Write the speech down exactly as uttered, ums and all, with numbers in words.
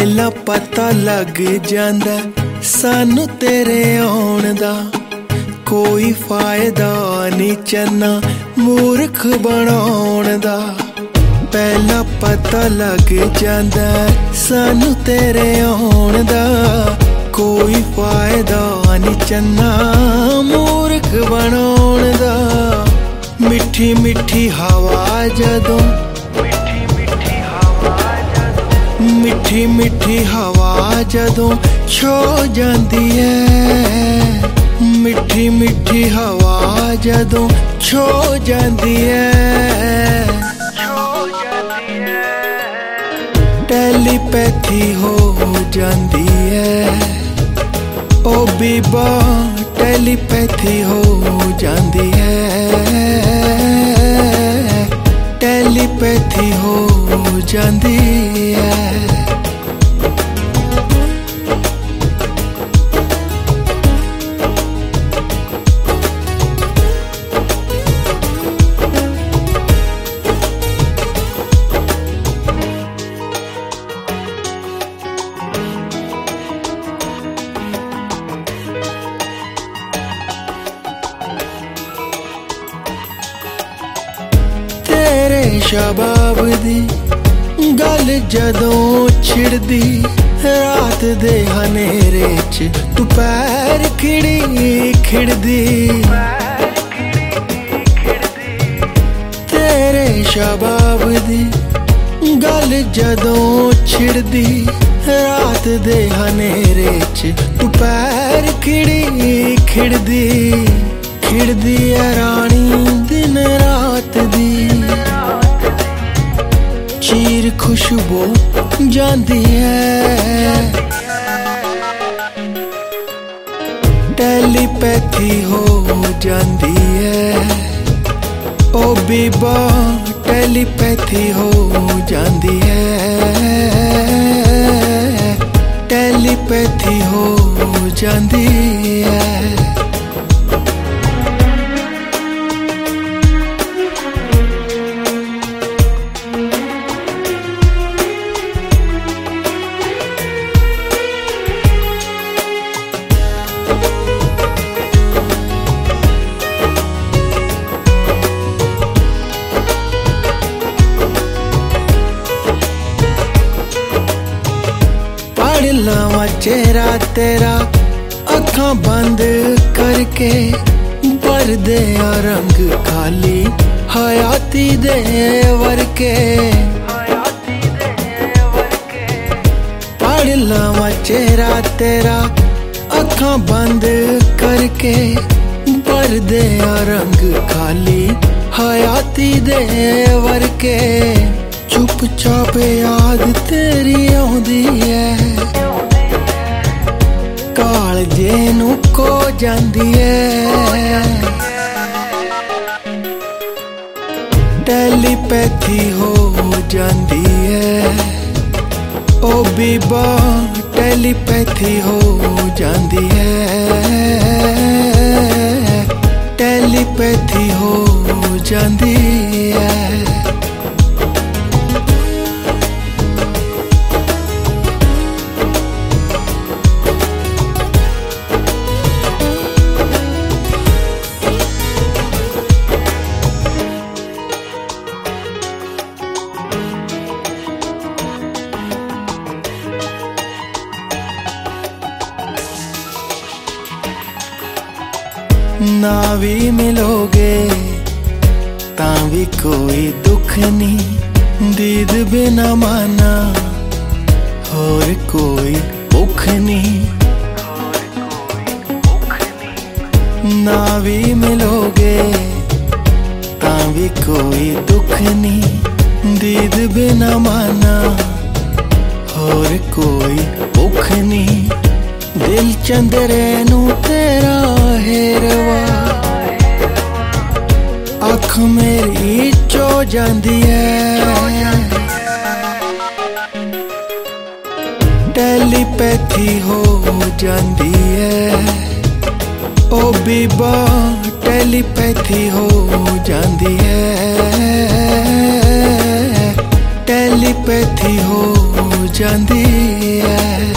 पहला पता लग जांदा सानू तेरे आउण दा, कोई फायदा नहीं चन्ना मूर्ख बनाउण दा। पहला पता लग जांदा सानू तेरे आउण दा, कोई फायदा नहीं चन्ना मूर्ख बनाउण दा। मिठी मिठी हवा जदों मिठी मिठी हवा जदों छो जांदी है, मिठी मिठी हवा जदों छो जांदी है। टेलीपैथी हो जांदी है ओ बीबा, टेलीपैथी हो जांदी है, टेलीपैथी हो जांदी है। शबाब दी गल जदों छिड़दी, रात दे हनेरे च दुपहर खिड़ी खिड़दी। तेरे शबाब दी गल जदों छिड़दी, रात दे हनेरे च दुपहर खिड़ी खिड़दी। खिड़दी है रानी दिन रात दी, चीर खुशबू जांदी है। टेलीपैथी हो जांदी है ओ बीबा, टेलीपैथी हो जांदी है, टेलीपैथी हो जांदी है। लावा चेहरा तेरा अखां बंद करके, पर्दे आ रंग खाली हयाती दे वर्के। पढ़ लावा चेहरा तेरा अखां बंद करके, पर्दे आ रंग खाली हयाती दे वर्के। चुप चाप याद तेरी आउंदी है, कालजे नू को जांदी है। टेलीपैथी हो जांदी है ओ बीबा, टेलीपैथी हो जांदी है, टेलीपैथी हो जांदी है। ना भी मिलोगे तां भी कोई दुख नहीं, दीद बिना माना होर कोई भुख नहीं। ना भी मिलोगे तां भी कोई दुख नहीं, दीद बिना माना होर कोई भुख नहीं। दिल चंदरे नू तेरा हेरवा, अख मेरी चो जांदी है। टेलीपैथी हो जांदी है ओ बीबा, टेलीपैथी हो जांदी है, टेलीपैथी हो ਜਾਂਦੀ ਐ।